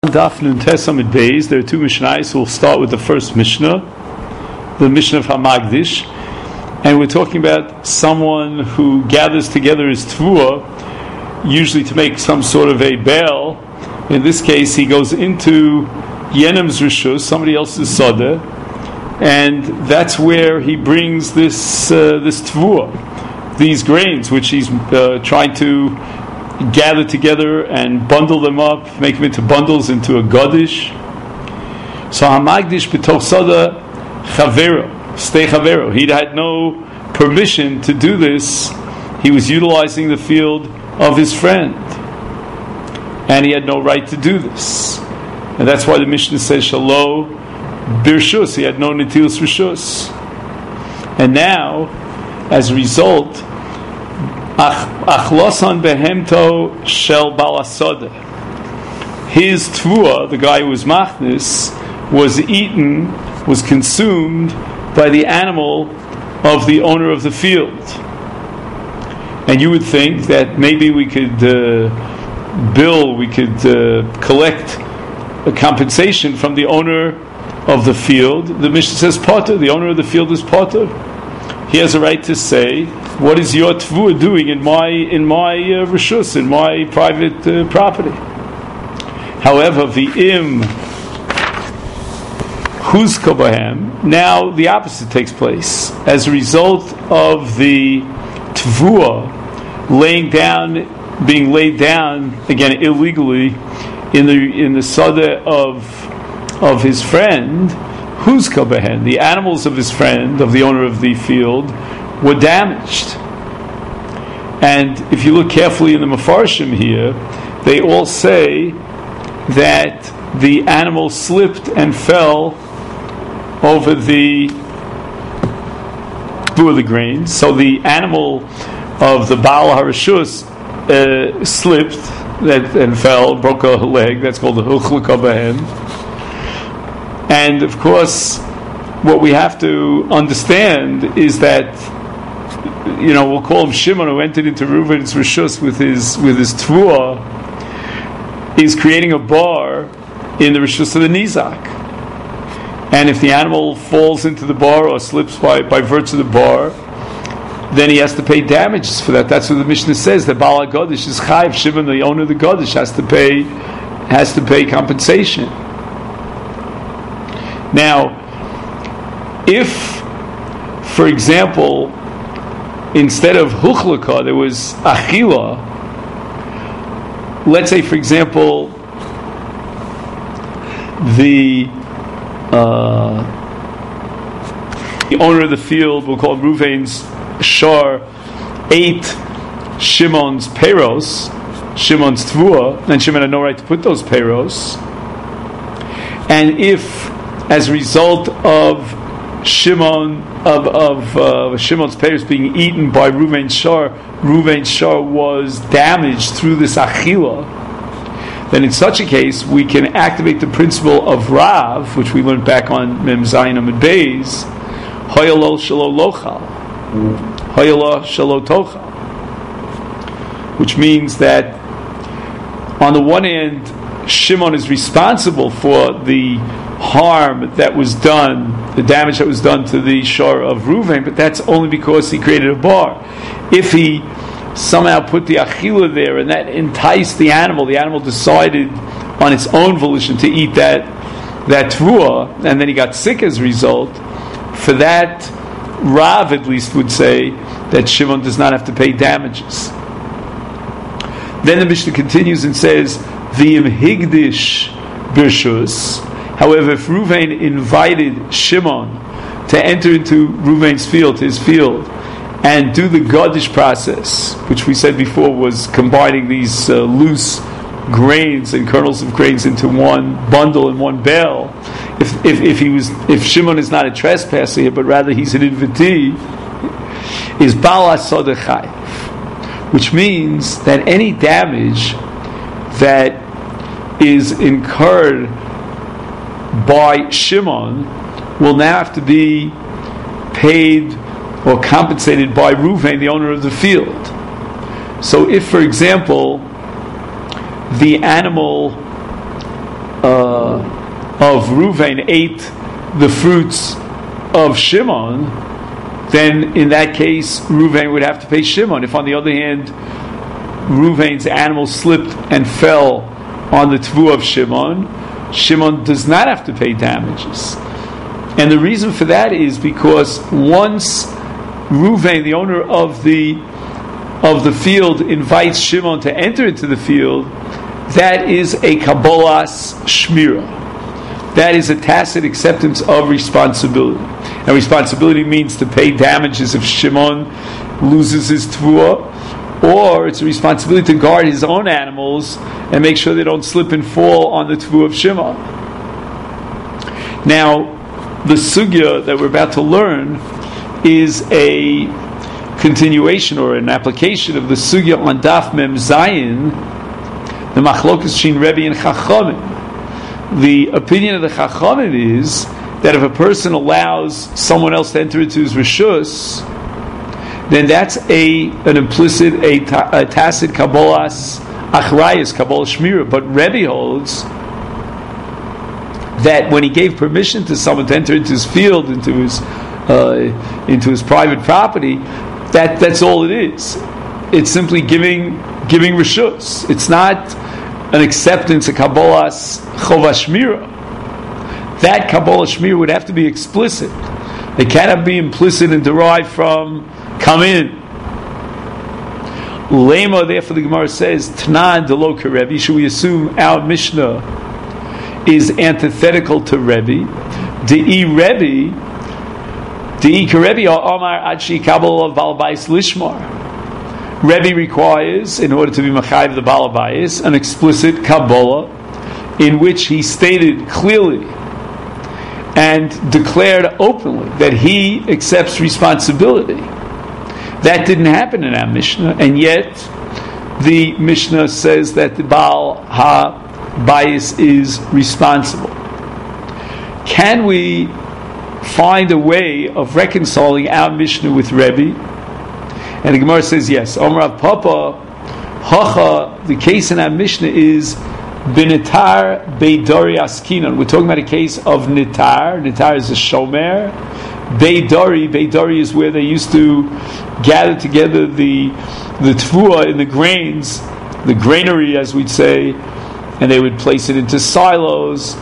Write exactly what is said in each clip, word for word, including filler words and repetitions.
Daf Nun Tes Amud Beis. There are two Mishnayos. We'll start with the first Mishnah, the Mishnah of Hamagdish, and we're talking about someone who gathers together his Tvua, usually to make some sort of a bail. In this case, he goes into Yenem's Rishus, somebody else's Sadeh, and that's where he brings this uh, this Tvua, these grains, which he's uh, trying to gather together and bundle them up, make them into bundles into a godish. So Hamagdish b'toch sada chavero, stay chavero. He had no permission to do this. He was utilizing the field of his friend, and he had no right to do this. And that's why the Mishnah says shalo birshus. He had no netilas rishus. And now, as a result, Achlosan behemto shel balasode. His tvua, the guy who was machnis, was eaten, was consumed by the animal of the owner of the field. And you would think that maybe we could uh, bill, we could uh, collect a compensation from the owner of the field. The Mishnah says potter. The owner of the field is potter. He has a right to say, what is your tvua doing in my in my uh, rishus, in my private uh, property? However, v'im huzka bahem, now the opposite takes place. As a result of the tvua laying down, being laid down again illegally in the in the sadeh of of his friend, huzka bahem, the animals of his friend, of the owner of the field, were damaged. And if you look carefully in the Mefarshim here, they all say that the animal slipped and fell over the of the grains. So the animal of the Baal HaRishus uh, slipped that, and fell, broke a leg. That's called the Huchlika Bahem. And of course, what we have to understand is that, you know, we'll call him Shimon, who entered into Reuven's Rishus with his with his Tvua, is creating a bar in the Rishus of the Nizak. And if the animal falls into the bar or slips by, by virtue of the bar, then he has to pay damages for that. That's what the Mishnah says, that Baal HaGodish is Chayv. Shimon, the owner of the Godish, has to pay has to pay compensation. Now, if, for example, instead of huchlaka, there was achila. Let's say, for example, the uh, the owner of the field, we'll call Reuven's shar, ate Shimon's peros, Shimon's tvua, and Shimon had no right to put those peros. And if, as a result of Shimon of of uh, Shimon's pears being eaten by Reuven's shar, Reuven's shar was damaged through this achila, then in such a case we can activate the principle of Rav, which we learned back on Mem Zayin Amud Beis, Hayalo Shalo Lochal, Hayalo Shalo Tochal, which means that on the one hand, Shimon is responsible for the harm that was done, the damage that was done to the shar of Reuven, but that's only because he created a bar. If he somehow put the achila there and that enticed the animal, the animal decided on its own volition to eat that that tvua, and then he got sick as a result, for that, Rav at least would say that Shimon does not have to pay damages. Then the Mishnah continues and says, V'im higdish birshus. However, if Reuven invited Shimon to enter into Reuven's field, his field, and do the Godish process, which we said before was combining these uh, loose grains and kernels of grains into one bundle and one bale, if, if, if he was, if Shimon is not a trespasser here, but rather he's an invitee, is Baal HaSodeh Chayiv, which means that any damage that is incurred by Shimon will now have to be paid or compensated by Reuven, the owner of the field. So if, for example, the animal uh, of Reuven ate the fruits of Shimon, then in that case Reuven would have to pay Shimon. If on the other hand Reuven's animal slipped and fell on the Tvu of Shimon, Shimon does not have to pay damages. And the reason for that is because once Reuven, the owner of the of the field, invites Shimon to enter into the field, that is a Kabbalas Shmira. That is a tacit acceptance of responsibility. And responsibility means to pay damages if Shimon loses his Tvuah, or it's a responsibility to guard his own animals and make sure they don't slip and fall on the Tvuah of Shimon. Now, the sugya that we're about to learn is a continuation or an application of the sugya on Daf Mem Zayin, the Machlokas Shin Rebbe and Chachamim. The opinion of the Chachamim is that if a person allows someone else to enter into his reshus, then that's a an implicit, a, ta, a tacit Kabbalas Achrayus, Kabbalah Shmira. But Rebbe holds that when he gave permission to someone to enter into his field, into his uh, into his private property, that that's all it is. It's simply giving giving reshus. It's not an acceptance of Kabbalas Chova Shmira. That Kabbalah Shmira would have to be explicit. It cannot be implicit and derived from come in. Lema, therefore the Gemara says, Tanan delo Rebbe. Should we assume our Mishnah is antithetical to Rebbe? De'i Rebbe, De'i Rebbe or Omar Adshi Kabbalah Balabais Lishmar. Rebbe requires, in order to be Machayev the Balabais, an explicit Kabbalah in which he stated clearly and declared openly that he accepts responsibility. That didn't happen in our Mishnah, and yet the Mishnah says that the Baal HaBayis is responsible. Can we find a way of reconciling our Mishnah with Rebbe? And the Gemara says yes. Omer Rav Papa, Hacha, the case in our Mishnah is B'nitar Beidari Askinan. We're talking about a case of Nitar. Nitar is a Shomer. Beidari, Beidari is where they used to gather together the the Tvuah in the grains, the granary as we'd say, and they would place it into silos.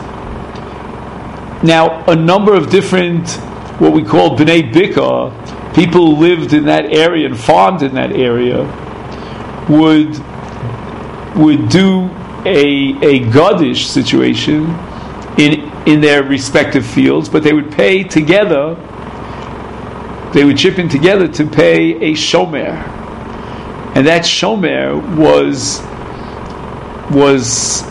Now, a number of different, what we call B'nai Bika, people who lived in that area and farmed in that area, would would do a a Gadish situation in in their respective fields, but they would pay together. They would chip in together to pay a shomer, and that shomer was was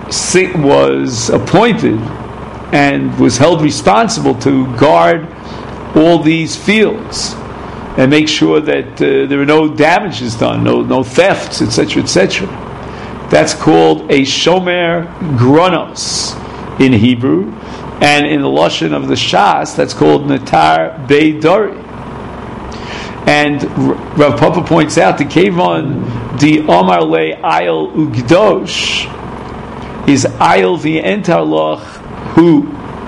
was appointed and was held responsible to guard all these fields and make sure that uh, there are no damages done, no no thefts, et cetera, et cetera. That's called a shomer granos in Hebrew, and in the lashon of the Shas, that's called Natar Beidari. And Rav Papa points out the Kevon di Omar le Ayel Ugdosh is Ayel v'entar loch hu.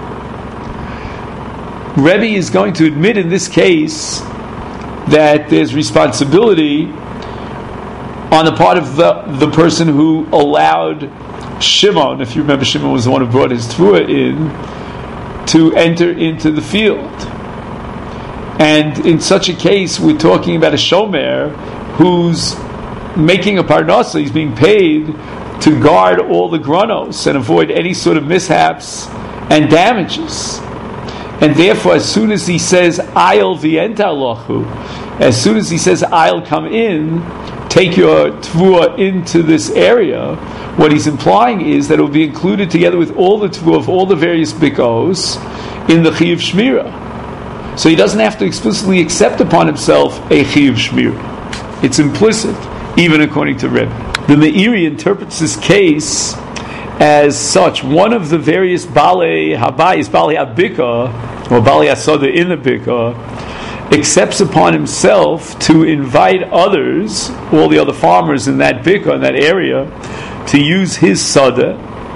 Rebbe is going to admit in this case that there's responsibility on the part of the, the person who allowed Shimon, if you remember, Shimon was the one who brought his Tvuah in, to enter into the field. And in such a case, we're talking about a shomer who's making a parnasa. He's being paid to guard all the granos and avoid any sort of mishaps and damages. And therefore, as soon as he says, I'll v'enta lochu, as soon as he says, I'll come in, take your Tvuah into this area, what he's implying is that it will be included together with all the Tvuah of all the various bikos in the Chiyuv Shmira. So he doesn't have to explicitly accept upon himself a Chiyuv Shmira. It's implicit, even according to Rebbe. The Meiri interprets this case as such. One of the various Balei Habayis, Balei Abika, or Balei Asada in the Bika, accepts upon himself to invite others, all the other farmers in that Bika, in that area, to use his Sada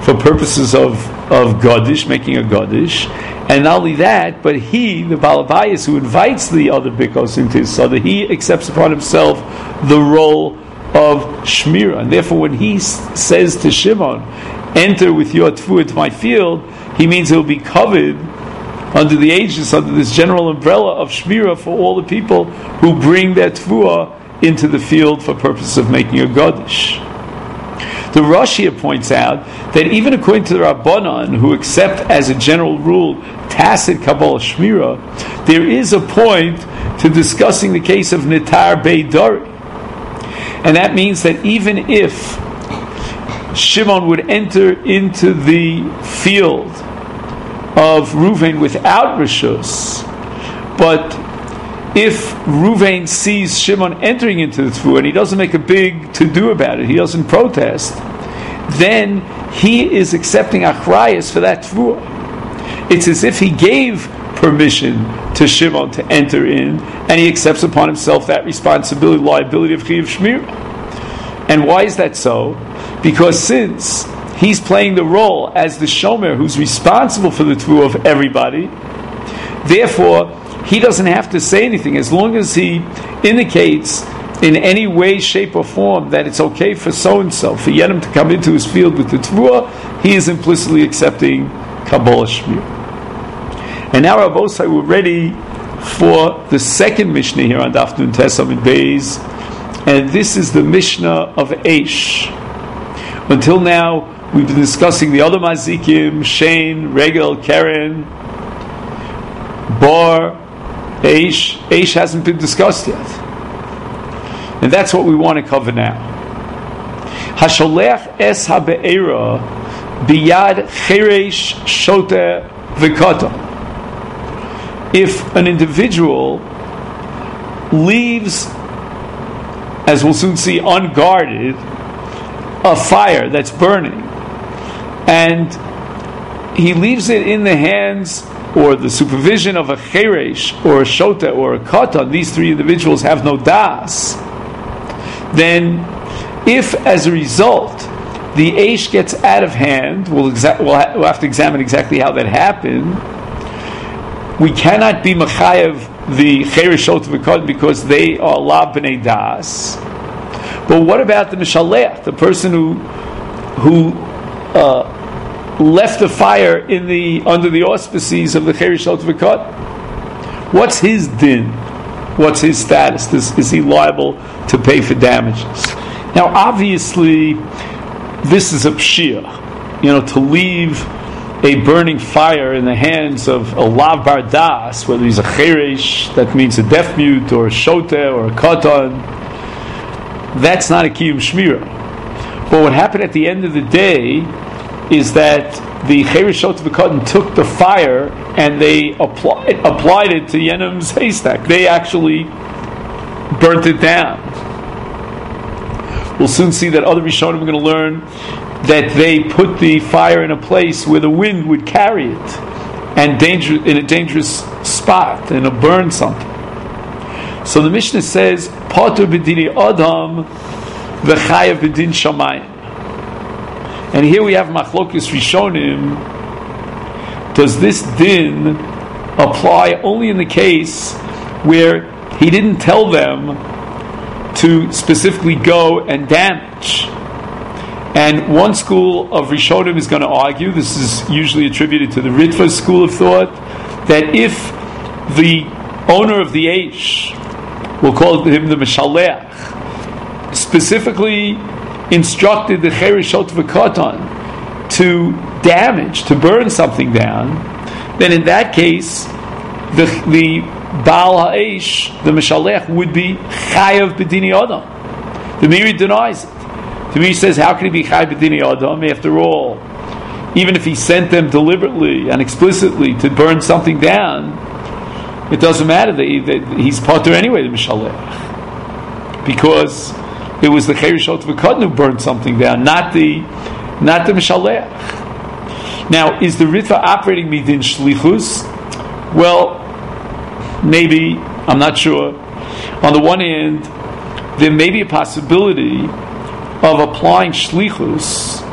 for purposes of, of Godish, making a Godish. And not only that, but he, the Balabayas, who invites the other Bikos into his Sada, he accepts upon himself the role of Shmira. And therefore, when he s- says to Shimon, enter with your Tfuah into my field, he means he'll be covered under the aegis, under this general umbrella of Shmira for all the people who bring their Tfuah into the field for purposes of making a Godish. The Roshia points out that even according to the Rabbanan, who accept as a general rule tacit Kabbalah Shmira, there is a point to discussing the case of Nitar Beidari. And that means that even if Shimon would enter into the field of Ruvain without Rishus, but if Ruvain sees Shimon entering into the Tfuah and he doesn't make a big to-do about it, he doesn't protest, then he is accepting Achrayas for that Tfuah. It's as if he gave permission to Shimon to enter in, and he accepts upon himself that responsibility, liability of Chiyuv Shmir. And why is that so? Because since he's playing the role as the Shomer who's responsible for the Tfuah of everybody, therefore he doesn't have to say anything. As long as he indicates in any way, shape, or form that it's okay for so-and-so, for Yedim to come into his field with the Tfuah, he is implicitly accepting Kabbalah Shmir. And now, Rav Osai, we're ready for the second Mishnah here on Daf Nun Tesam in Beis, and this is the Mishnah of Eish. Until now, we've been discussing the other Mazikim, Shane, Regel, Keren, Bar, Eish. Eish hasn't been discussed yet. And that's what we want to cover now. Hasholech es habe'era biyad cheresh shote v'kata. If an individual leaves, as we'll soon see, unguarded, a fire that's burning, and he leaves it in the hands or the supervision of a cheresh or a shota or a katan, these three individuals have no das, then if as a result the eish gets out of hand, we'll, exa- we'll, ha- we'll have to examine exactly how that happened. We cannot be machayev the cheresh shota v'katan because they are la b'nei das. But what about the mishalech, the person who who uh, left the fire in the under the auspices of the cheresh shota v'katan? What's his din? What's his status? Is, is he liable to pay for damages? Now, obviously, this is a pshia. You know, to leave a burning fire in the hands of a lav bardas, whether he's a cheresh, that means a deaf mute, or a shoteh, or a katan, that's not a kiyum shmira. But what happened at the end of the day is that the cheresh shoteh v'katan took the fire and they applied applied it to Yenim's haystack. They actually burnt it down. We'll soon see that other Rishonim are going to learn that they put the fire in a place where the wind would carry it, and danger in a dangerous spot, and it'll burn something. So the Mishnah says, "Patur b'dini adam v'chayav b'din shamayim." And here we have machlokes Rishonim. Does this din apply only in the case where he didn't tell them to specifically go and damage? And one school of Rishonim is going to argue, this is usually attributed to the Ritva school of thought, that if the owner of the Eish, we'll call him the Meshalech, specifically instructed the Cheresh Shot V'Katan to damage, to burn something down, then in that case, the the Baal Ha'esh, the Meshalech, would be Chayav B'dini Adam. The Miri denies it. The Miri says, how can he be Chayav B'dini Adam? After all, even if he sent them deliberately and explicitly to burn something down, it doesn't matter that, he, that he's Potter anyway, the Meshalech, because it was the Cheresh Shot V'Katan who burned something down, not the not the Meshalech. Now, is the Ritva operating midin shlichus? Well, maybe, I'm not sure. On the one hand, there may be a possibility of applying shlichus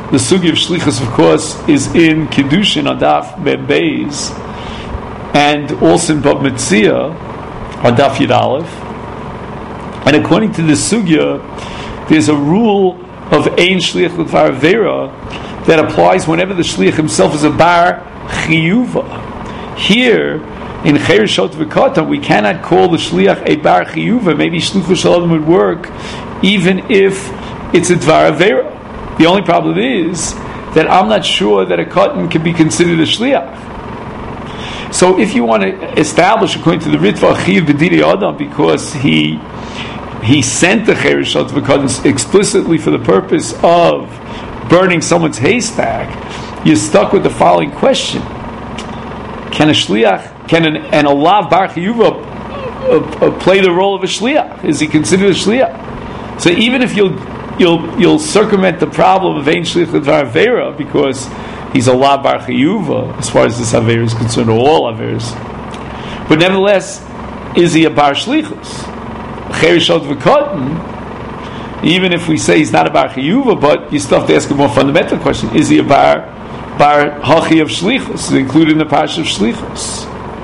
the sugi of shlichus, of course, is in Kiddushin on Daf Mem Beis, and also in Bab Metzia on Daf Yud Aleph. And according to this sugya, there's a rule of ein shliach l'dvar avera that applies whenever the shliach himself is a bar chiyuva. Here, in Cheir Shot V'Katan, we cannot call the shliach a bar chiyuva. Maybe shlichus shalom would work even if it's a dvar avera. The only problem is that I'm not sure that a katan can be considered a shliach. So if you want to establish, according to the Ritva, chiyuv b'didei adam, because he he sent the Cheir Shot V'Katan explicitly for the purpose of burning someone's haystack, you're stuck with the following question: Can a shliach, can an, an alav bar chiyuva uh, uh, play the role of a shliach? Is he considered a shliach? So even if you'll you'll you'll circumvent the problem of ein shliach l'dvar avera because he's a alav bar chiyuva as far as this avera is concerned, or all averas, but nevertheless, is he a bar shlichus? Cheir Shot V'Katan, even if we say he's not a bar chiyuva, but you still have to ask a more fundamental question: is he a bar bar hachi of shlichus, included in the parsha of shlichus?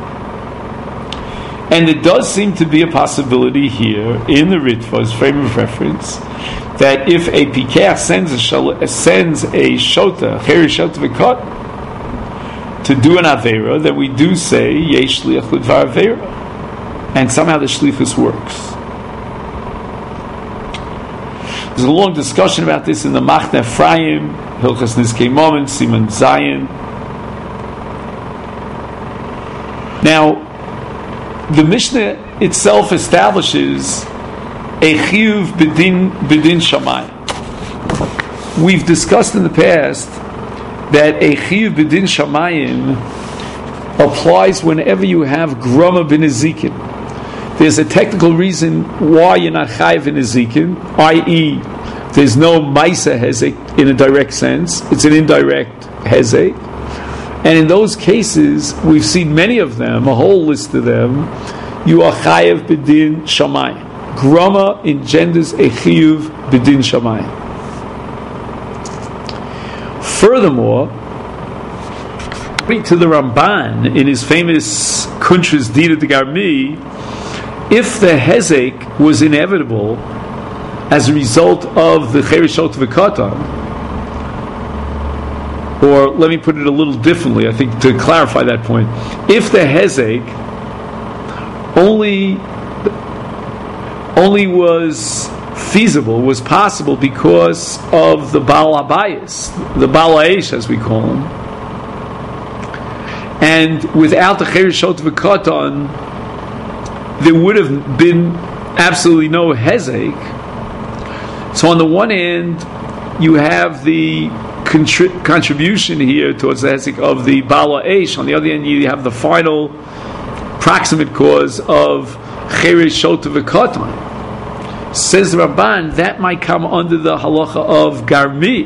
And it does seem to be a possibility here in the Ritva's frame of reference that if a pikach sends a shal- sends a shota Cheir Shot V'Katan to do an avera, then we do say yesh shliach l'dvar avera, and somehow the shlichus works. There's a long discussion about this in the Machne Ephraim, Hilchas Nizkei Moment, Siman Zayin. Now, the Mishnah itself establishes a chiyuv b'din b'din shamayim. We've discussed in the past that a chiyuv b'din shamayim applies whenever you have grama b'nezikin. There's a technical reason why you're not chayiv in nezikin, that is, there's no maisa hezek in a direct sense; it's an indirect hezek. And in those cases, we've seen many of them, a whole list of them. You are chayiv b'din shamayim. Grama engenders a chiyuv b'din shamayim. Furthermore, according to the Ramban in his famous Kuntres Dida de Garmi, if the hezek was inevitable as a result of the Cheir Shot V'Katan, or let me put it a little differently, I think, to clarify that point, if the hezek only only was feasible, was possible because of the Baal Habayis, the Baal Ha'esh as we call him, and without the Cheir Shot V'Katan there would have been absolutely no hezek. So on the one hand, you have the contri- contribution here towards the hezek of the Baal Ha'esh. On the other hand, you have the final proximate cause of Cheir Shot V'Katan. Says the Ramban, that might come under the halacha of Garmi,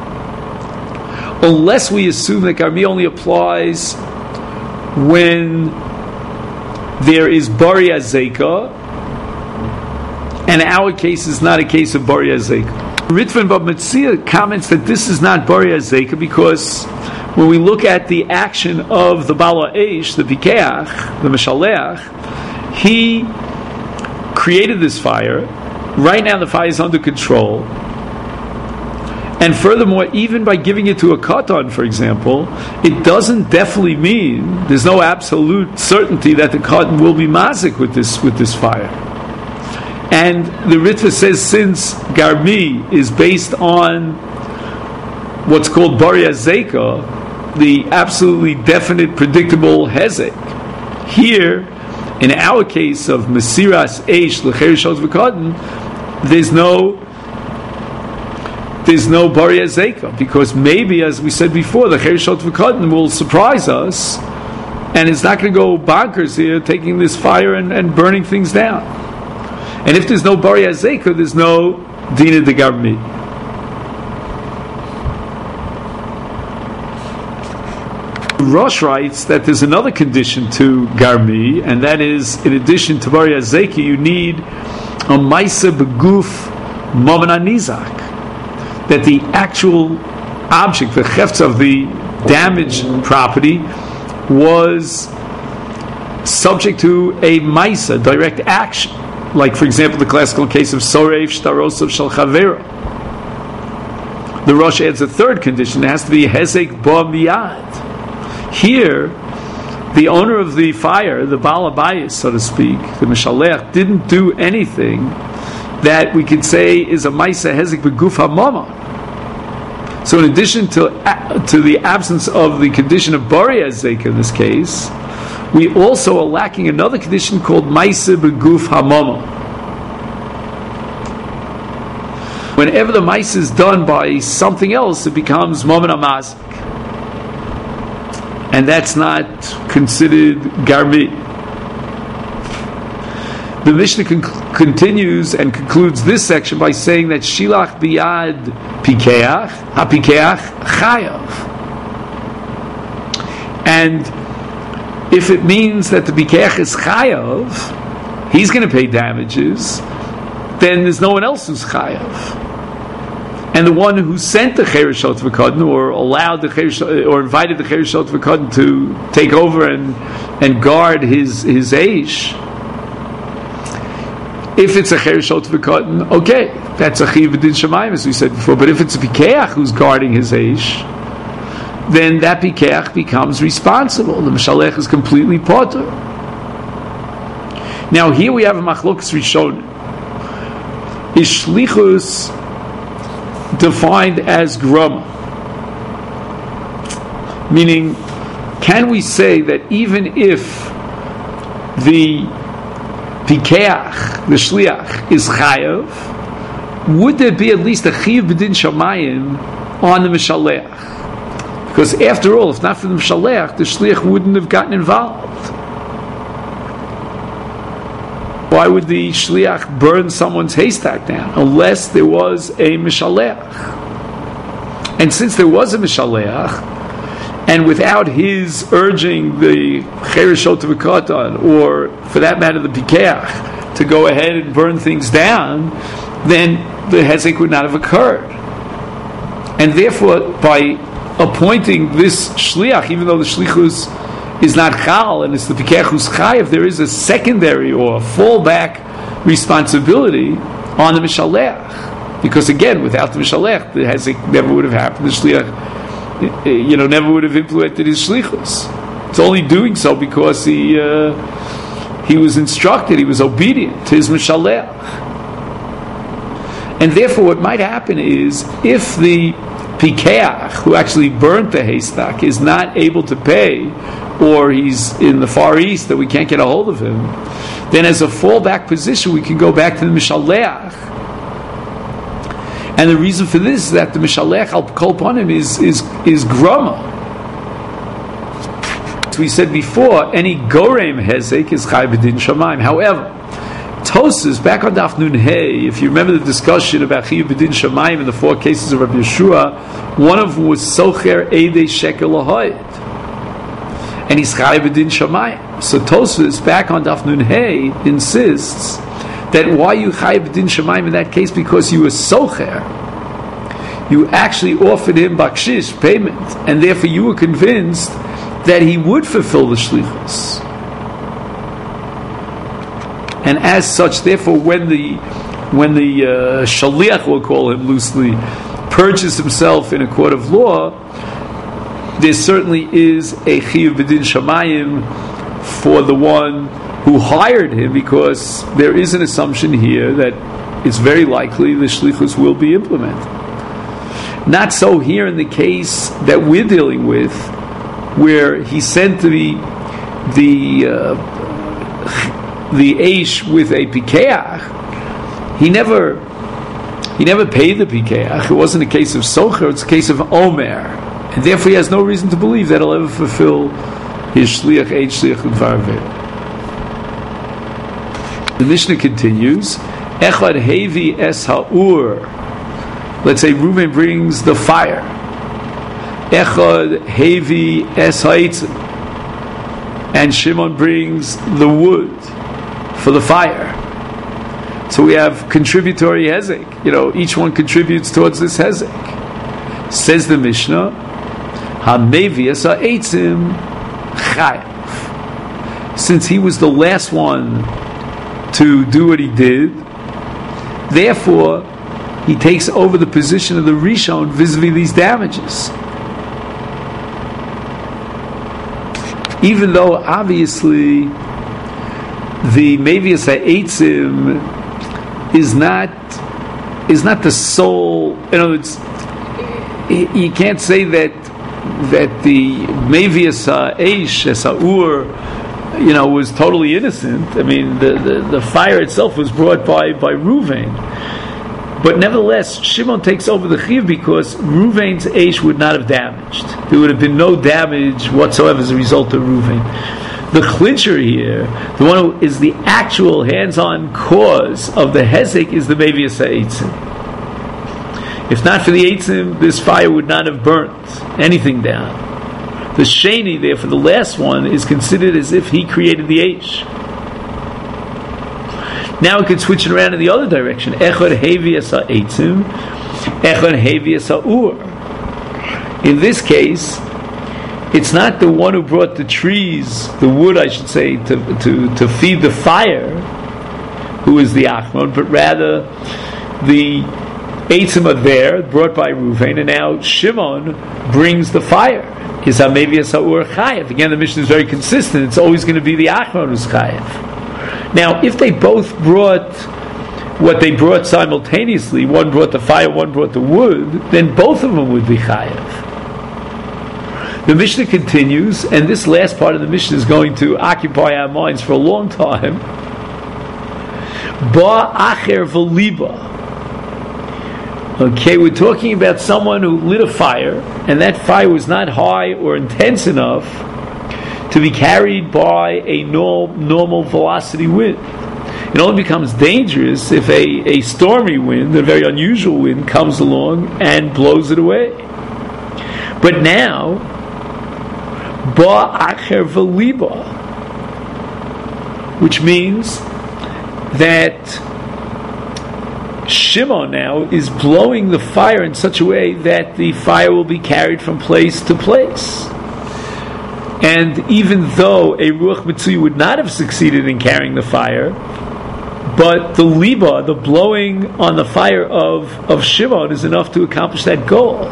unless we assume that Garmi only applies when there is Bari Azeka, and our case is not a case of Bari Azeka. Ritva and Bab Metzia comments that this is not Bari Azeka because when we look at the action of the Baal Ha'esh, the Pikeach, the Meshaleach, he created this fire. Right now the fire is under control. And furthermore, even by giving it to a katan, for example, it doesn't definitely mean, there's no absolute certainty that the katan will be mazik with this with this fire. And the Ritva says, since Garmi is based on what's called Bari Azeka, the absolutely definite, predictable hezek, here, in our case of Mesiras Eish L'Cheir Shot V'Katan, there's no there's no Bari Azeka, because maybe, as we said before, the Cheir Shot V'Katan will surprise us, and it's not going to go bonkers here, taking this fire and, and burning things down. And if there's no Bari Azeka, there's no Dina de Garmi. Rosh writes that there's another condition to Garmi, and that is, in addition to Bari Azeka, you need a Maisa Beguf Maman Nizak, that the actual object, the chefts of the damaged property, was subject to a maisa, direct action. Like, for example, the classical case of Sorev Shtarosov Shel Chavera. The Rosh adds a third condition. It has to be Hezek Ba Miyad. Here, the owner of the fire, the Baal Habayis, so to speak, the Mishalech, didn't do anything that we could say is a Maisa Hezek Beguf HaMamon. So in addition to, uh, to the absence of the condition of Bari Hezek in this case, we also are lacking another condition called Maisa Beguf HaMamon. Whenever the Maisa is done by something else, it becomes Mamon HaMazik. And that's not considered Garmi. The Mishnah con- continues and concludes this section by saying that Shilach Biyad Pikeach, HaPikeach Chayav. And if it means that the Pikeach is Chayav, he's going to pay damages, then there's no one else who's Chayav. And the one who sent the Chereshot V'Kodin, or allowed the Chereshot, or invited the Chereshot V'Kodin to take over and and guard his his Eish, if it's a Chereshot V'Kodin, okay, that's a Chiv B'din Shamayim, as we said before. But if it's a Pikeach who's guarding his Eish, then that Pikeach becomes responsible. The Mishalech is completely potter. Now here we have a Machlokas Rishonim. Is Shlichus defined as grama? Meaning, can we say that even if the pikeach, the shliach, is chayav, would there be at least a chiv b'din shamayim on the mishalech? Because after all, if not for the mishalech, the shliach wouldn't have gotten involved. Why would the shliach burn someone's haystack down unless there was a mishalech? And since there was a mishalech, and without his urging the chereshot v'katan, or for that matter the pikeach, to go ahead and burn things down, then the hezek would not have occurred. And therefore, by appointing this shliach, even though the shlichus is not chal and it's the pikeach who's chayav, there is a secondary or fallback responsibility on the mishalech, because again, without the mishalech, the hezek never would have happened. The shliach, you know, never would have implemented his shlichus. It's only doing so because he uh, he was instructed, he was obedient to his mishalech. And therefore, what might happen is if the pikeach who actually burnt the haystack is not able to pay, or he's in the Far East that we can't get a hold of him, then as a fallback position we can go back to the Mishalech. And the reason for this is that the Mishalech al kol panim is is is grama. As we said before, any gorem hezek is chai b'din shamayim. However, Tosas, back on Daf Nun Hey, if you remember the discussion about Chiyuv B'din Shamayim in the four cases of Rabbi Yeshua, one of them was Socher Eidei Shekel Lahoyed, and he's Chiyuv B'din Shamayim. So Tosas, back on Daf Nun Hey, insists that why you Chiyuv B'din Shamayim in that case? Because you were Socher, you actually offered him bakshish, payment, and therefore you were convinced that he would fulfill the shlichus. And as such, therefore, when the when the uh, shaliach, we'll call him loosely, purges himself in a court of law, there certainly is a chiyuv b'din shamayim for the one who hired him, because there is an assumption here that it's very likely the shlichus will be implemented. Not so here in the case that we're dealing with, where he sent the the uh, the Eish with a pikeach. He never he never paid the pikeach. It wasn't a case of socher, it's a case of omer, and therefore he has no reason to believe that he'll ever fulfill his shliach Eish shliach u'varveh. The Mishnah continues, Echad hevi es ha'ur. Let's say Reuben brings the fire. Echad hevi es ha'etzim, and Shimon brings the wood for the fire. So we have contributory hezek. You know, each one contributes towards this hezek. Says the Mishnah, Hamevias ha'etzim chayav. Since he was the last one to do what he did, therefore he takes over the position of the Rishon vis-a-vis these damages. Even though obviously the Mevias ha'etzim is not is not the sole. You know, it's, you can't say that that the Mevias ha'esh ha'ur, you know, was totally innocent. I mean, the, the, the fire itself was brought by by Ruvain, but nevertheless, Shimon takes over the chiv because Ruvain's eish would not have damaged. There would have been no damage whatsoever as a result of Ruvain. The clincher here, the one who is the actual hands-on cause of the hezek, is the Mevias ha'etzim. If not for the eitzim, this fire would not have burnt anything down. The sheni, therefore, the last one, is considered as if he created the eish. Now we could switch it around in the other direction. Echad hevias ha'etzim, echad hevias ha'ur. In this case, it's not the one who brought the trees, the wood, I should say, to to, to feed the fire, who is the Achron, but rather the eitzim are there, brought by Ruvain, and now Shimon brings the fire. Is HaMevias ha'ur chayav? Again, the Mishnah is very consistent. It's always going to be the Achron who's chayav. Now, if they both brought what they brought simultaneously, one brought the fire, one brought the wood, then both of them would be chayav. The Mishnah continues, and this last part of the Mishnah is going to occupy our minds for a long time. Ba acher v'liba. Okay, we're talking about someone who lit a fire, and that fire was not high or intense enough to be carried by a normal, normal velocity wind. It only becomes dangerous if a, a stormy wind, a very unusual wind, comes along and blows it away. But now, ba acher v'liba, which means that Shimon now is blowing the fire in such a way that the fire will be carried from place to place. And even though a Ruach Mitzui would not have succeeded in carrying the fire, but the liba, the blowing on the fire of, of Shimon, is enough to accomplish that goal.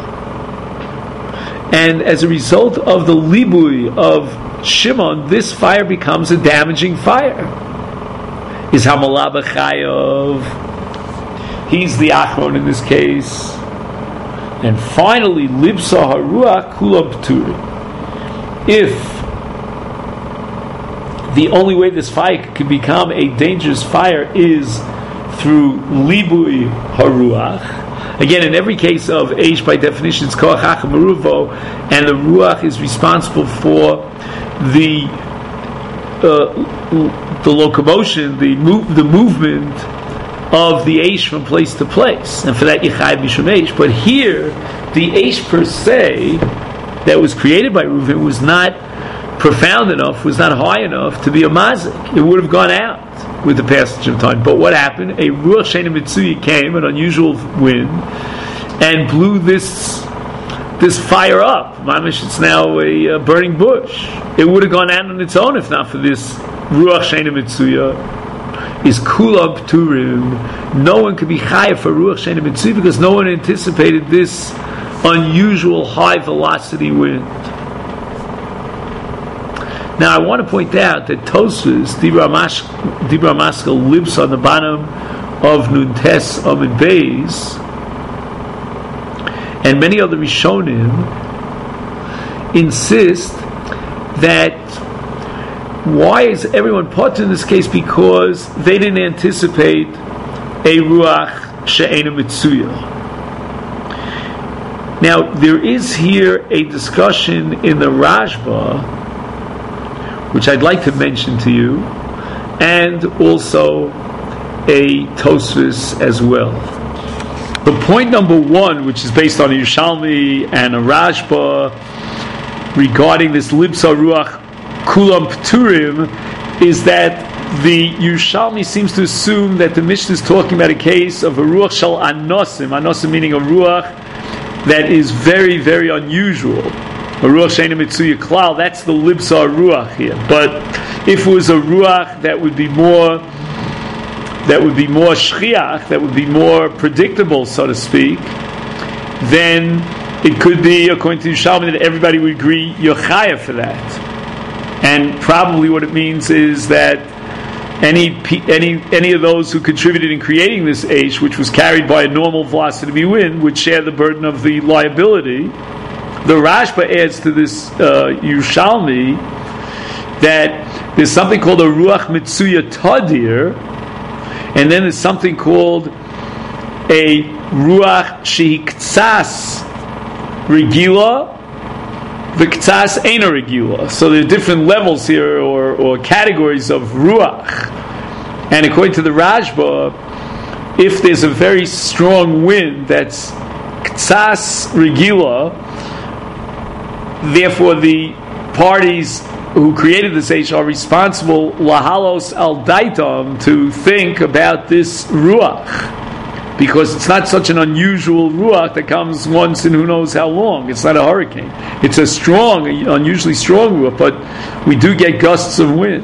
And as a result of the libui of Shimon, this fire becomes a damaging fire. Is Hamalaba Chayav? He's the Achron in this case. And finally, Libsa Haruach Kulam P'turim. If the only way this fire can become a dangerous fire is through Libui Haruach, again, in every case of Eish, by definition, it's Koach HaChem Meruvo, and the Ruach is responsible for the uh, the locomotion, the move, the movement of the Eish from place to place, and for that Yichai Mishum Eish. But here, the Eish per se that was created by Reuven was not profound enough, was not high enough to be a mazik. It would have gone out with the passage of time. But what happened? A Ruach Sheni Mitzui came, an unusual wind, and blew this this fire up. Mamish, it's now a, a burning bush. It would have gone out on its own if not for this Ruach Sheni Mitzuya. Is Kulam P'turim. No one could be chayav for Ruach Sheni Mitzui because no one anticipated this unusual high velocity wind. Now I want to point out that Tosfos, Dibra Maskal, lives on the bottom of Nuntes Amid Beis, and many other Rishonim insist that why is everyone put in this case? Because they didn't anticipate a Ruach She'ena Mitzuya. Now there is here a discussion in the Rashba, which I'd like to mention to you, and also a Tosfos as well. The point number one, which is based on a Yerushalmi and a Rashba regarding this Libsa Ruach Kulam P'turim, is that the Yerushalmi seems to assume that the Mishnah is talking about a case of a Ruach Shal Anosim, Anosim meaning a Ruach that is very, very unusual. A ruach she'eina mitzuya klal, that's the libsar ruach here. But if it was a ruach that would be more, that would be more shchiach, that would be more predictable, so to speak, then it could be, according to Yerushalmi, that everybody would agree you're chayav for that. And probably what it means is that any any any of those who contributed in creating this Eish, which was carried by a normal velocity wind, would share the burden of the liability. The Rashba adds to this uh, Yerushalmi that there's something called a Ruach Mitzuya Tadir, and then there's something called a Ruach Shehiktsas Regila, V'Ktsas Eina Regila. So there are different levels here, or, or categories of Ruach. And according to the Rashba, if there's a very strong wind that's Ktsas Regila, therefore the parties who created this Eish are responsible lahalos al daitam, to think about this ruach, because it's not such an unusual ruach that comes once in who knows how long. It's not a hurricane. It's a strong, unusually strong ruach, but we do get gusts of wind.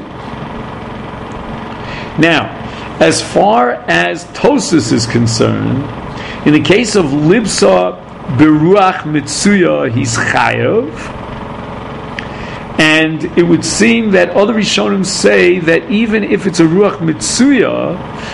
Now, as far as Tosas is concerned, in the case of libsa beruach mitzuya, he's chayav, and it would seem that other Rishonim say that even if it's a ruach mitzuya,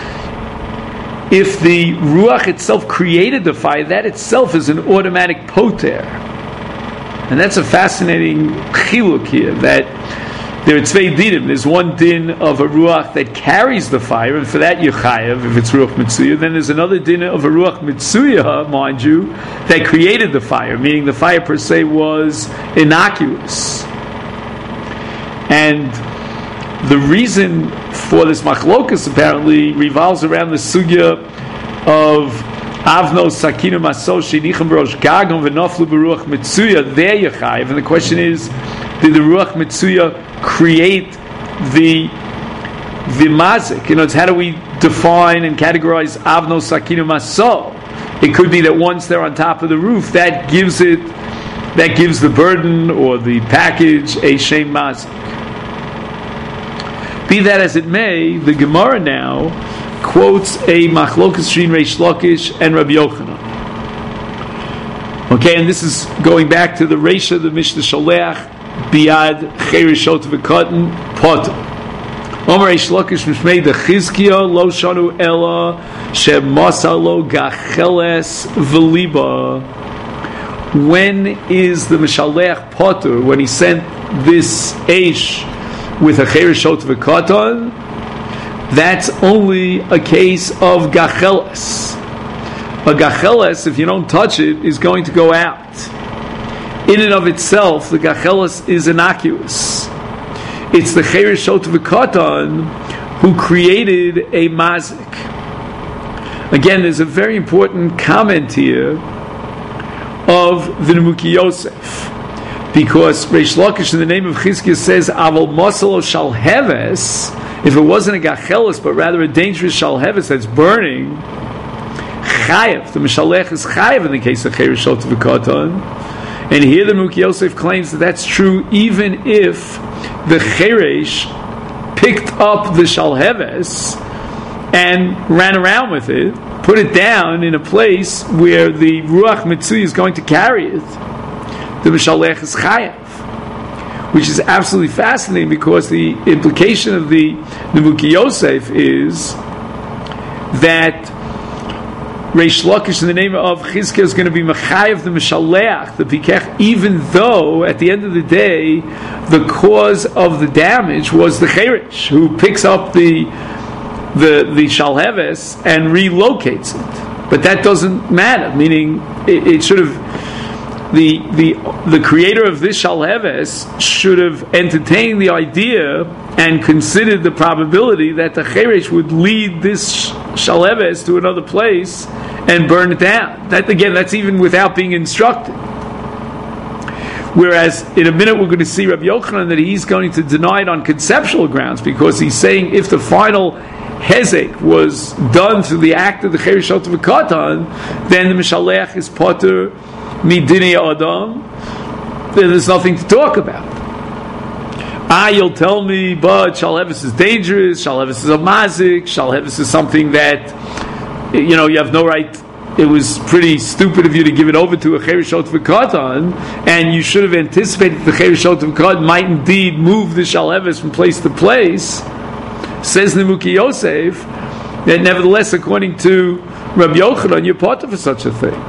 if the ruach itself created the fire, that itself is an automatic poter. And that's a fascinating chiluk here, that there are tzvei dinim. There's one din of a ruach that carries the fire, and for that you're chayav if it's ruach mitzuya. Then there's another din of a ruach mitzuya, mind you, that created the fire, meaning the fire per se was innocuous. And the reason for this machlokas apparently revolves around the sugya of avno sakinu maso shenicham b'rosh gagon v'noflu b'ruach mitzuya. There you're chayav, and the question is, did the ruach mitzuya create the the mazik? You know, it's how do we define and categorize avno sakinu maso? It could be that once they're on top of the roof, that gives it, that gives the burden or the package a shem mazik. Be that as it may, the Gemara now quotes a machlokas shin Reish Lakish and Rabbi Yochanan. Okay, and this is going back to the Reisha, the Mishnah Sholech, Biad Cherishot v'Katan Potter. Omer Reish Lakish Mishmei de Chizkiya Lo Shanu Ela Shemasalo Gacheles V'Liba. When is the Mishalech Potter? When he sent this Eish with a Cherishot v'Katan, that's only a case of Gacheles. A Gacheles, if you don't touch it, is going to go out. In and of itself, the Gacheles is innocuous. It's the Cherishot v'Katan who created a mazik. Again, there's a very important comment here of the Nemuki Yosef, because Reish Lakish in the name of Chizkiah says Aval Mosalo Shalheves. If it wasn't a Gacheles, but rather a dangerous Shalheves that's burning, Chayev, the Mishalech is Chayev in the case of Cherishot v'Katan. And here the Nemuki Yosef claims that that's true even if the Cheresh picked up the Shalheves and ran around with it, put it down in a place where the Ruach Mitzuya is going to carry it. The Mishalech is Chayev, which is absolutely fascinating, because the implication of the Nemuki Yosef is that Reish Lakish in the name of Chizkiah is going to be Mechayev the Mishalech, the Pikech, even though at the end of the day the cause of the damage was the Cheresh, who picks up the the the Shalheves and relocates it. But that doesn't matter, meaning it, it should have The, the the creator of this Shalheves should have entertained the idea and considered the probability that the Cheresh would lead this Shalheves to another place and burn it down. That again, that's even without being instructed. Whereas in a minute we're going to see Rabbi Yochanan that he's going to deny it on conceptual grounds, because he's saying if the final Hezek was done through the act of the Cherishot v'Katan, then the Mishalech is potter midini adam, then there's nothing to talk about. Ah, you'll tell me, but shalhevis is dangerous, shalhevis is a mazik, shalhevis is something that, you know, you have no right, it was pretty stupid of you to give it over to a cherishot v'katan, and you should have anticipated that the cherishot v'katan might indeed move the shalhevis from place to place. Says Nimuki Yosef, that nevertheless, according to Rabbi Yochanan, you're part of such a thing.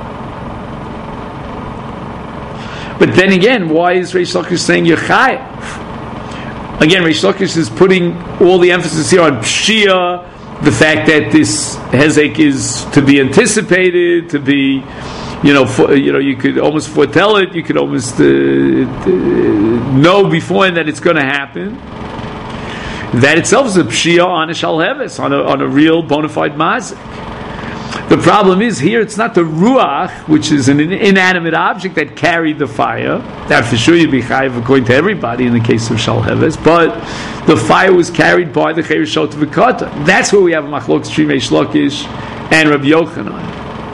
But then again, why is Reish Lakish saying you're chayav? Again, Reish Lakish is putting all the emphasis here on Pshia, the fact that this hezek is to be anticipated, to be, you know, for, you know, you could almost foretell it, you could almost uh, uh, know beforehand that it's going to happen. That itself is a Pshia on a shalheves, on a on a real bona fide mazik. The problem is here it's not the ruach, which is an inanimate object that carried the fire. That for sure you'd be chayiv according to everybody in the case of shalheves, but the fire was carried by the cherishot v'kata. That's where we have machlokes between Reish Lakish and Rabbi Yochanan.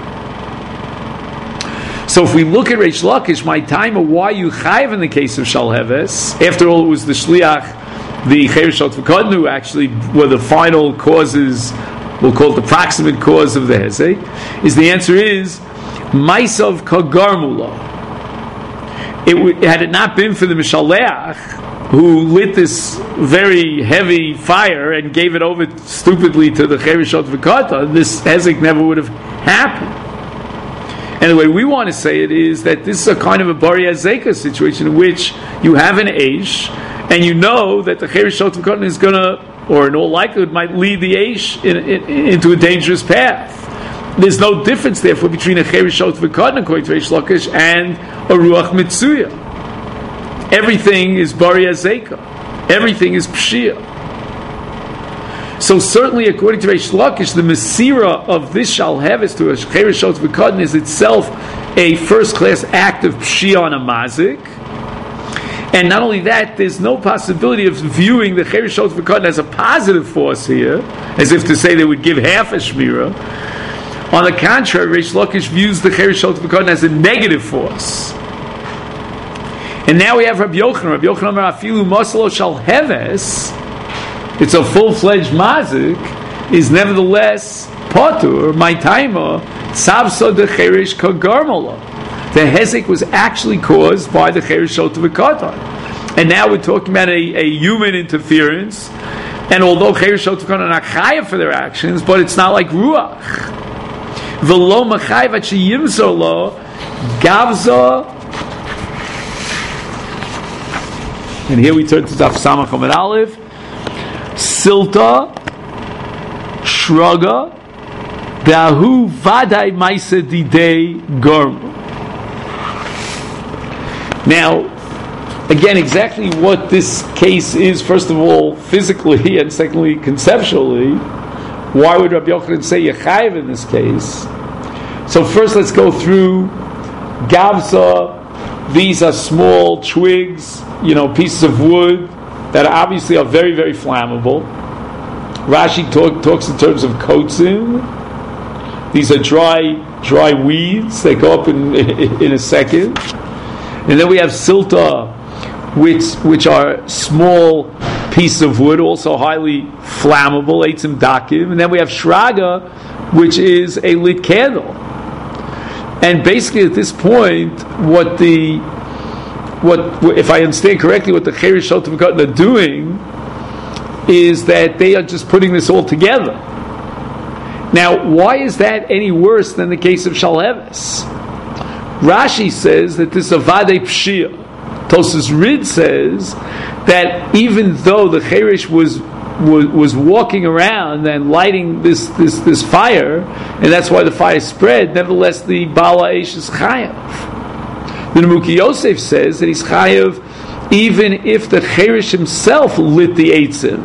So if we look at Reish Lakish, my time of why you chayiv in the case of shalheves, after all it was the shliach, the cherishot v'kata who actually were the final causes, we'll call it the proximate cause of the hezek, is the answer is Maisav Kagarmula. It w- had it not been for the Mishaleach who lit this very heavy fire and gave it over stupidly to the Cherishot V'kata, this hezek never would have happened. And the way we want to say it is that this is a kind of a Bari Azeka situation in which you have an Eish and you know that the Cherishot V'kata is going to, or in all likelihood might lead the Eish in, in, into a dangerous path. There's no difference, therefore, between a Cherishot V'katan, according to Reish Lakish, and a Ruach Mitzuya. Everything is Bari Azeka. Everything is Pshia. So certainly, according to Reish Lakish, the Mesira of this Shalheves to a Cherishot V'katan is itself a first-class act of Pshia on a Mazik. And not only that, there's no possibility of viewing the Cherishot V'katan as a positive force here, as if to say they would give half a Shmira. On the contrary, Reish Lakish views the Cherishot V'katan as a negative force. And now we have Rabbi Yochanan. Rabbi Yochanan Amar Afilu Masalo Shalheves, it's a full-fledged mazik, is nevertheless Patur, my taima, Tzavsa de Cherish Kagarmala. The hezek was actually caused by the cherishot v'katan, and now we're talking about a, a human interference. And although cherishot v'katan are not chayav for their actions, but it's not like ruach. V'lo machayav at sheyimzor lo gavza. And here we turn to Daf Samach Amud Aleph. Silta shraga dahu vaday ma'aseh didei garmu. Now, again, exactly what this case is, first of all, physically, and secondly, conceptually, why would Rabbi Yochanan say Yechayev in this case? So first let's go through Gavza. These are small twigs, you know, pieces of wood that obviously are very, very flammable. Rashi talk, talks in terms of kotzim. These are dry, dry weeds. They go up in, in a second. And then we have silta, which which are small pieces of wood, also highly flammable, eitzim dakim. And then we have shraga, which is a lit candle. And basically, at this point, what the what if I understand correctly, what the cherishot v'katan are doing is that they are just putting this all together. Now, why is that any worse than the case of shalheves? Rashi says that this is a vadei pshia. Tosas Rid says that even though the cherish was, was was walking around and lighting this, this, this fire, and that's why the fire spread, nevertheless the Bala Eish is chayav. The Nemuki Yosef says that he's chayav even if the cherish himself lit the eitzim,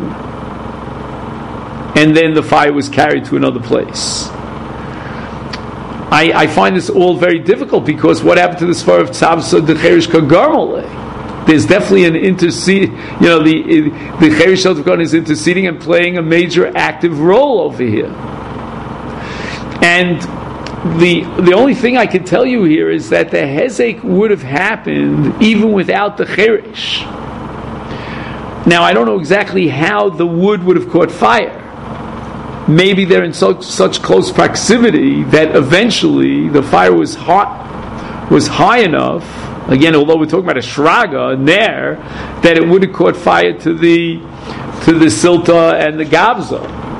and then the fire was carried to another place. I, I find this all very difficult because what happened to the Svar of Tzavsa de Cherish Kagarmale? There's definitely an intercede. You know, the the Cherish V'katan is interceding and playing a major active role over here. And the the only thing I can tell you here is that the hezek would have happened even without the cheresh. Now, I don't know exactly how the wood would have caught fire. Maybe they're in such, such close proximity that eventually the fire was hot, was high enough. Again, although we're talking about a shraga, ner, that it would have caught fire to the to the silta and the gavza.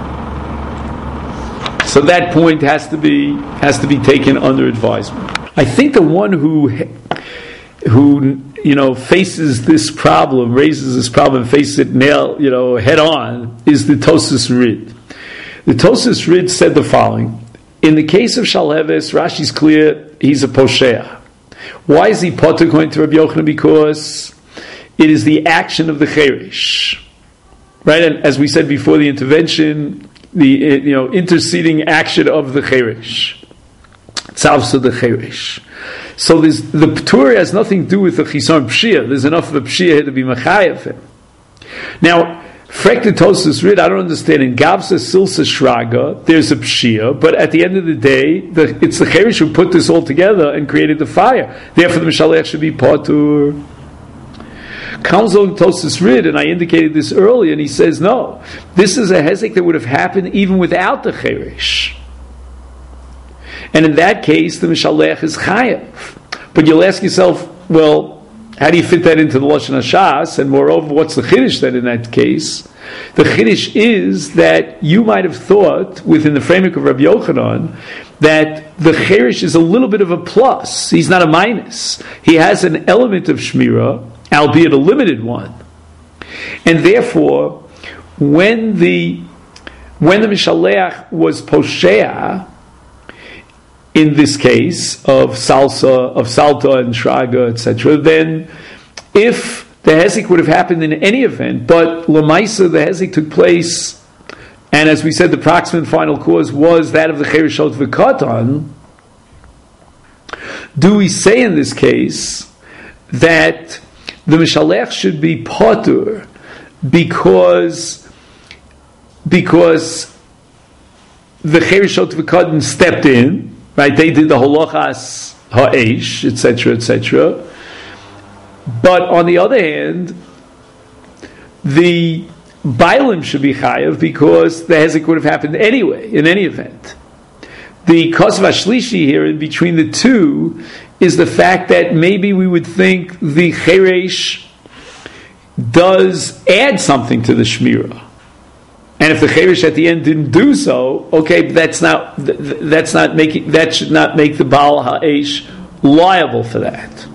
So that point has to be has to be taken under advisement. I think the one who who you know faces this problem, raises this problem, faces it nail you know head on, is the Tosas Rid. The Tosas Rid said the following: in the case of Shalheves, Rashi's clear he's a posheah. Why is he potter according to Rabbi Yochanan? Because it is the action of the cheresh, right? And as we said before the intervention, the you know interceding action of the cheresh, tzavsa the cheresh. So there's, the p'tur has nothing to do with the chisan pshia. There's enough of a pshia here to be machayev him. Now, Frek the Tosas Rid, I don't understand. In Gavsa Silsa Shraga, there's a pshia, but at the end of the day, the, it's the cheresh who put this all together and created the fire. Therefore, the Mishalech should be patur. Comes on Tosas Rid, and I indicated this earlier, and he says, no, this is a hezek that would have happened even without the cheresh. And in that case, the Mishalech is chayav. But you'll ask yourself, well, how do you fit that into the Lashon HaShas? And moreover, what's the chiddush then in that case? The chiddush is that you might have thought, within the framework of Rabbi Yochanan, that the cheresh is a little bit of a plus. He's not a minus. He has an element of shmirah, albeit a limited one. And therefore, when the when the Mishalech was posheah, in this case of salsa, of salta and shraga, et cetera, then if the hezek would have happened in any event, but lemaisa the hezek took place, and as we said, the proximate final cause was that of the chereshot v'katan, do we say in this case that the mishalech should be patur because because the chereshot v'katan stepped in? Right, they did the halachas ha'esh, et cetera, et cetera. But on the other hand, the bailim should be chayav because the hezek would have happened anyway, in any event. The kosv hashlishi here, in between the two, is the fact that maybe we would think the cheresh does add something to the shmirah. And if the cheresh at the end didn't do so, okay, but that's not that's not making that should not make the Baal Ha'esh liable for that.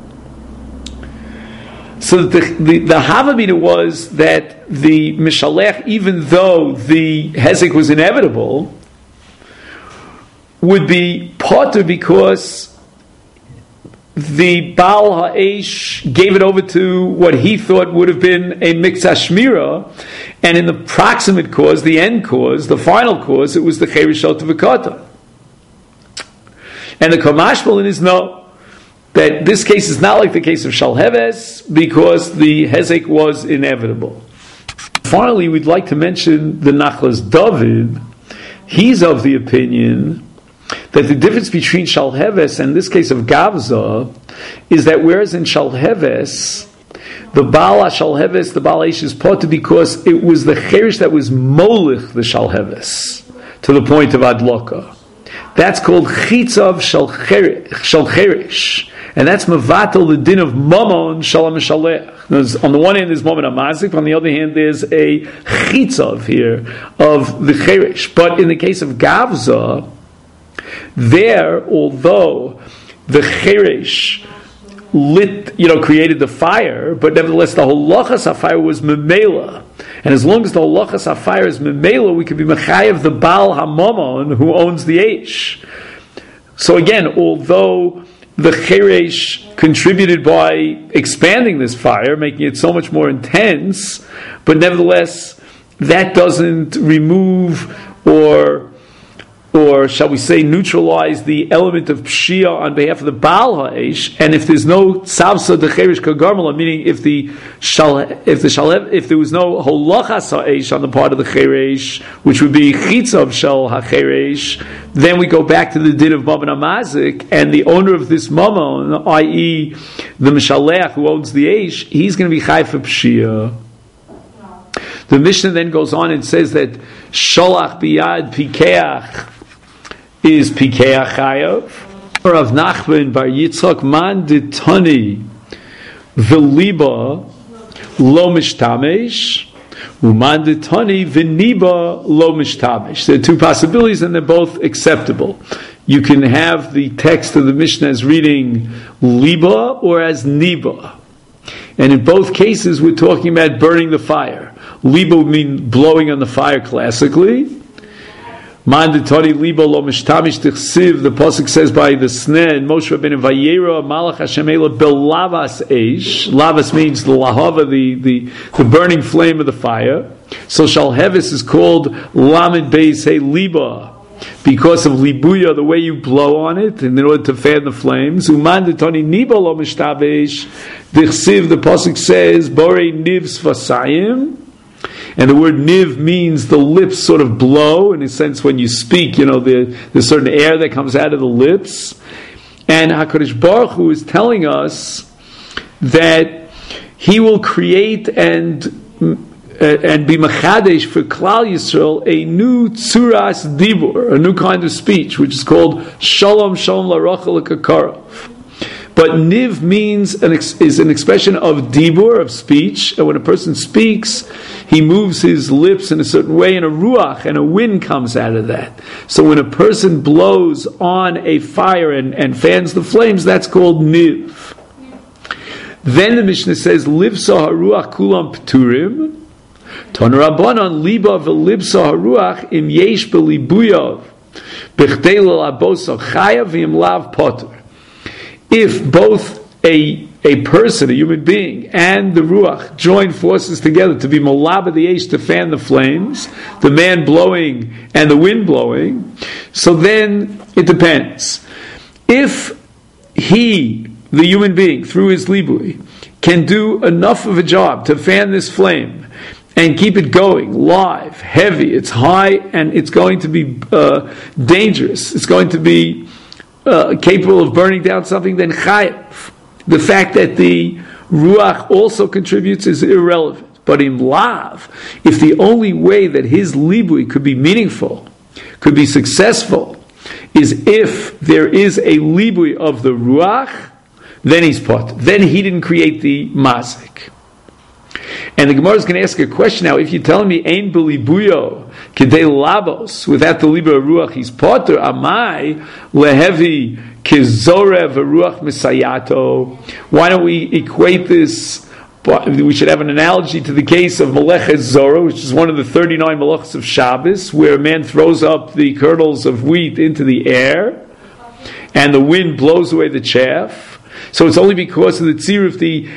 So the the, the Havamina was that the Mishalech, even though the hezek was inevitable, would be potter because the Baal Ha'esh gave it over to what he thought would have been a Miktzah Shmira, and in the proximate cause, the end cause, the final cause, it was the Chereshot V'kata. And the Kamashmalin is no, that this case is not like the case of Shalheves, because the Hezek was inevitable. Finally, we'd like to mention the Nachlas David. He's of the opinion that the difference between Shalheves and this case of Gavza is that whereas in Shalheves, the Baal Shalheves, the Baal Eish is potter because it was the Cheresh that was Molich the Shalheves to the point of Adloka. That's called Chitzav Shal Cheresh. And that's Mavatal, the din of Mamon Shalom Shalech. On the one hand, there's Mamon Amazik, on the other hand, there's a Chitzav here of the Cheresh. But in the case of Gavza, there, although the cheresh lit, you know, created the fire, but nevertheless the holachas hafire was memela, and as long as the holachas hafire is memela, we can be mechayev the Baal Hamamon who owns the eish. So again, although the cheresh contributed by expanding this fire, making it so much more intense, but nevertheless that doesn't remove or or shall we say, neutralize the element of pshia on behalf of the Baal Ha'esh, and if there's no tzavsa decherish kagarmala, meaning if the shal, if the shalev, if there was no holachas ha'esh on the part of the cheresh, which would be chitzav shel hacheresh, then we go back to the din of mamon hamazik, and the owner of this mamon, that is, the mishaleach who owns the eish, he's going to be chai for pshia. The Mishnah then goes on and says that sholach biyad pikeach is pikeach chayav. Rav Nachman bar Yitzchak man ditani v'liba lo mishtamesh uman ditani v'niba lo mishtamesh. There are two possibilities and they're both acceptable. You can have the text of the Mishnah as reading liba or as niba. And in both cases we're talking about burning the fire. Liba would mean blowing on the fire classically. Mandatory liba lo mishtamish tichsiv. The pasuk says by the sneh and Moshe Rabbeinu vayera malach Hashem ela belavas eish. Lavas means the lahava, the, the, the burning flame of the fire. So shalhevis is called lamed beis hey liba because of libuya, the way you blow on it, and in order to fan the flames. Umandatory niba lo mishtavish tichsiv. The pasuk says borei nivs vasayim. And the word niv means the lips sort of blow, in a sense when you speak, you know, the, there's certain air that comes out of the lips. And HaKadosh Baruch Hu is telling us that He will create and uh, and be machadesh for Klal Yisrael a new tzuras dibur, a new kind of speech, which is called shalom shalom larachel kakarav. But niv means an ex- is an expression of dibur, of speech, and when a person speaks, he moves his lips in a certain way, and a ruach, and a wind comes out of that. So when a person blows on a fire and, and fans the flames, that's called niv. Then the Mishnah says, livsa haruach kulam pturim, ton rabbanon liba v'libsa haruach im yesh b'libuyav, b'chdei l'labosa chayav v'im lav poter. If both a a person, a human being, and the ruach join forces together to be malaba the eish, to fan the flames, the man blowing and the wind blowing, so then it depends. If he, the human being, through his libui, can do enough of a job to fan this flame and keep it going, live, heavy, it's high, and it's going to be uh, dangerous, it's going to be Uh, capable of burning down something, then chayav. The fact that the ruach also contributes is irrelevant. But in lav, if the only way that his libui could be meaningful, could be successful, is if there is a libui of the ruach, then he's pot. Then he didn't create the mazik. And the Gemara is going to ask a question now. If you're telling me ein belibuyo kedei labos, without the libra ruach he's potter, amai lehevi kizorev ruach misayato. Why don't we equate this? We should have an analogy to the case of Melechet Zorah, which is one of the thirty-nine melachos of Shabbos, where a man throws up the kernels of wheat into the air, and the wind blows away the chaff. So it's only because of the tzir of the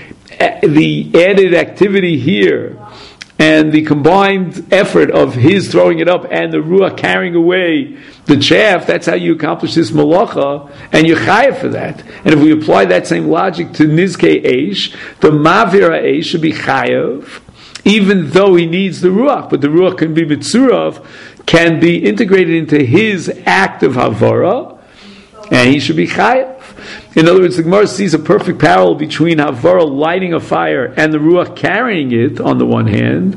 the added activity here and the combined effort of his throwing it up and the ruach carrying away the chaff, that's how you accomplish this malacha, and you're chayav for that. And if we apply that same logic to nizkei eish, the mavir eish should be chayav, even though he needs the ruach, but the ruach can be mitzurav, can be integrated into his act of havara, and he should be chayav. In other words, the Gemara sees a perfect parallel between Havara lighting a fire and the Ruach carrying it on the one hand,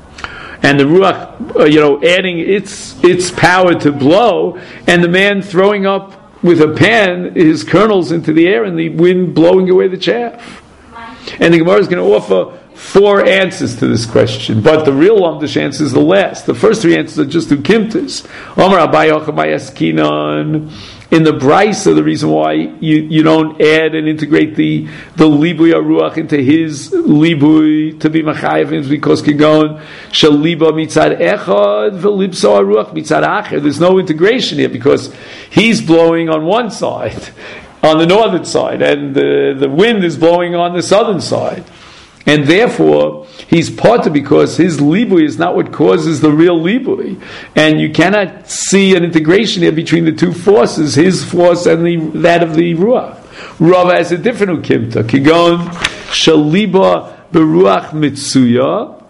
and the Ruach, uh, you know, adding its its power to blow, and the man throwing up with a pan his kernels into the air and the wind blowing away the chaff. And the Gemara is going to offer four answers to this question, but the real Lamdish answer is the last. The first three answers are just two kimtas. Omar Abai Ochamai Askinon. In the Brisa, the reason why you, you don't add and integrate the the libui aruach into his libui to be machayev is because kigon shel liba mitzad echad v'libso aruach mitzad acher. There's no integration here because he's blowing on one side, on the northern side, and the, the wind is blowing on the southern side. and therefore he's potter because his libui is not what causes the real libui, and you cannot see an integration here between the two forces, his force and the, that of the ruach. Rava has a different ukimta. Kigon shaliba beruach mitsuya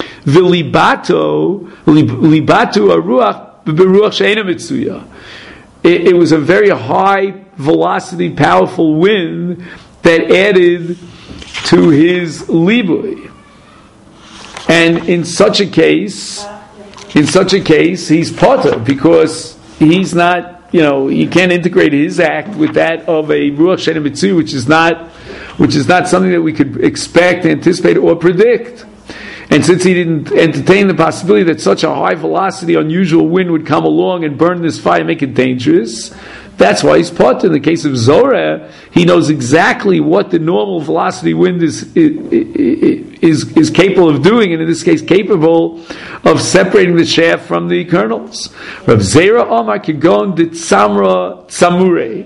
v'libato libato aruach beruach she'ena mitsuya. It was a very high velocity, powerful wind that added to his libui, and in such a case, in such a case, he's potter because he's not. You know, he can't integrate his act with that of a ruach she'ena mitsuya, which is not, which is not something that we could expect, anticipate, or predict. And since he didn't entertain the possibility that such a high velocity, unusual wind would come along and burn this fire, make it dangerous, that's why he's potter. In the case of Zorah, he knows exactly what the normal velocity wind is, is, is, is capable of doing, and in this case, capable of separating the chaff from the kernels. Rav Zera Omar Kigon dit Samra Samure.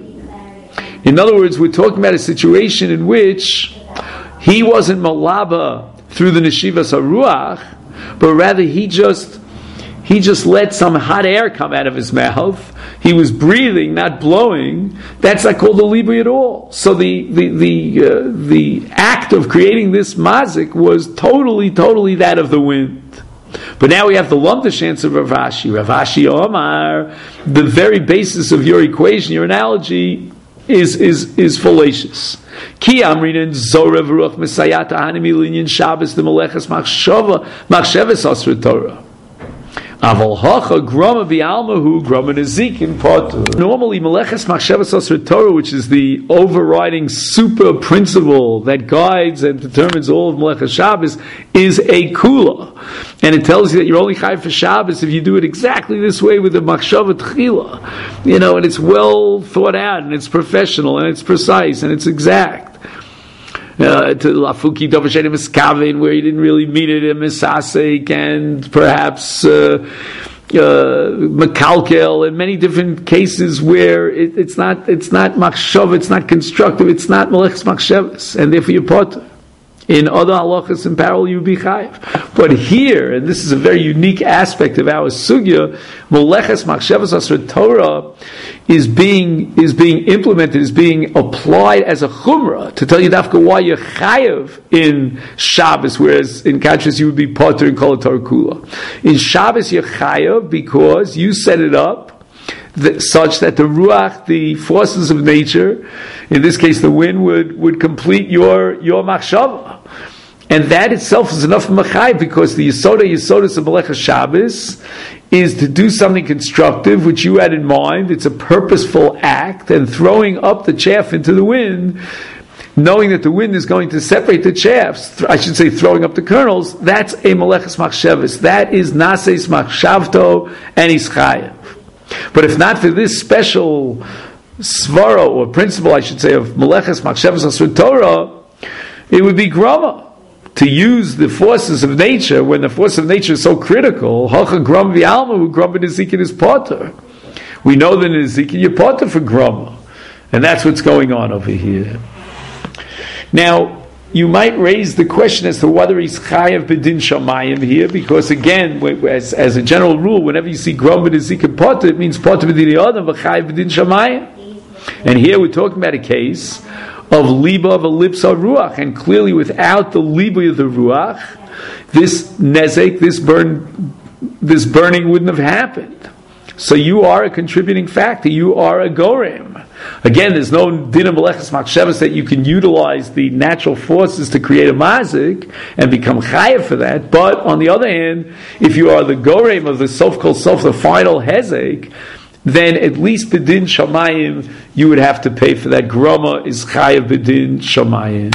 In other words, we're talking about a situation in which he wasn't malaba through the neshivas haruach, but rather he just he just let some hot air come out of his mouth. He was breathing, not blowing. That's not called a libui at all. So the the the uh, the act of creating this mazik was totally, totally that of the wind. But now we have the lumdashans of Rav Ashi. Rav Ashi Omar, the very basis of your equation, your analogy, is is is fallacious. Ki amrin Zorah v'ruach mesayat hanimi linyan Shabbos the meleches machshava machshavas asr Torah. Aval hacha grama bi'almahu grama nezikin potter. Normally, meleches machshavas asr Torah, which is the overriding super principle that guides and determines all of meleches Shabbos, is a kula, and it tells you that you're only chayav for Shabbos if you do it exactly this way with the machshava tchila, you know, and it's well thought out, and it's professional, and it's precise, and it's exact. Uh, to lafuki dovashenim miskavin, where he didn't really mean it in misasek, and perhaps uh, uh, makalkel, in many different cases where it, it's not it's not machshav, it's not constructive, it's not meleches machshavas, and therefore you're potter. In other halachas in parallel, you be chayiv. But here, and this is a very unique aspect of our sugya, meleches machshavas asr Torah is being is being implemented, is being applied as a chumrah to tell you dafka why you're chayiv in Shabbos, whereas in contrast you would be potter in kol Torah kula. In Shabbos you're chayiv because you set it up The, such that the ruach, the forces of nature, in this case the wind, would, would complete your your machshava, and that itself is enough machai, because the yisoda yisodas of meleches Shabbos is to do something constructive which you had in mind. It's a purposeful act, and throwing up the chaff into the wind, knowing that the wind is going to separate the chaffs, I should say throwing up the kernels, that's a meleches machshavas. That is naseis machshavto and ischayev. But if not for this special svara, or principle, I should say, of meleches machshavas asr Torah, it would be grama. To use the forces of nature, when the force of nature is so critical, hacha gram v'alma, who gram b'nezikin is potter. We know that in nezikin you're potter for grama. And that's what's going on over here. Now, you might raise the question as to whether he's chayav b'din shamayim here, because again, as, as a general rule, whenever you see gram b'nezikin potter, it means potter b'din yadam v'chayav b'din shamayim. And here we're talking about a case of liba of a lipsa ruach, and clearly without the liba of the ruach, this nezek, this burn, this burning wouldn't have happened. So you are a contributing factor. You are a gorem. Again, there's no din of meleches machshavas that you can utilize the natural forces to create a mazik and become chayav for that. But on the other hand, if you are the gorem of the sof kol sof, the final hezek, then at least b'din shamayim you would have to pay for that. Groma is chayav b'din shamayim.